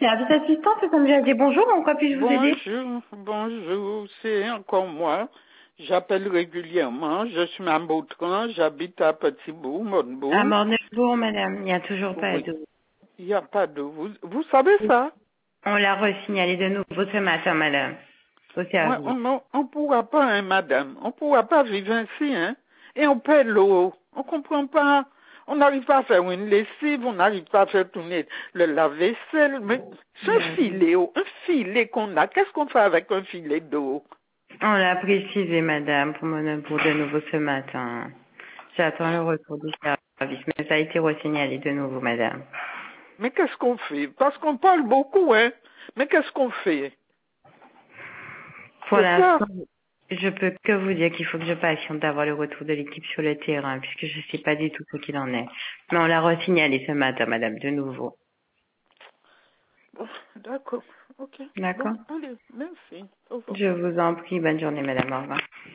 service assistante, comme j'ai dit bonjour, en quoi puis-je vous aider? Bonjour, c'est encore moi. J'appelle régulièrement. Je suis à Bautran, j'habite à Petit-Bourg, À Montebourg. Mornebourg, madame, il n'y a toujours pas Oui, d'eau. il n'y a pas d'eau. Vous savez ça? On l'a re-signalé de nouveau ce matin, madame, au Ouais, service. on pourra pas, hein, madame. On pourra pas vivre ainsi, hein. Et on perd l'eau. On comprend pas. On n'arrive pas à faire une lessive, on n'arrive pas à faire tourner le lave-vaisselle. Mais c'est un filet qu'on a. Qu'est-ce qu'on fait avec un filet d'eau? On l'a précisé, madame, pour Mornebourg de nouveau ce matin. J'attends le retour du service, mais ça a été re-signalé de nouveau, madame. Mais qu'est-ce qu'on fait? Parce qu'on parle beaucoup, hein. Mais qu'est-ce qu'on fait? Pour C'est ça. l'instant, je peux que vous dire qu'il faut que je patiente d'avoir le retour de l'équipe sur le terrain, puisque je ne sais pas du tout ce qu'il en est. Mais on l'a re-signalé ce matin, madame, de nouveau. Bon, d'accord. Ok. Bon, D'accord? allez, merci. Au revoir. Je vous en prie, bonne journée, madame, au revoir.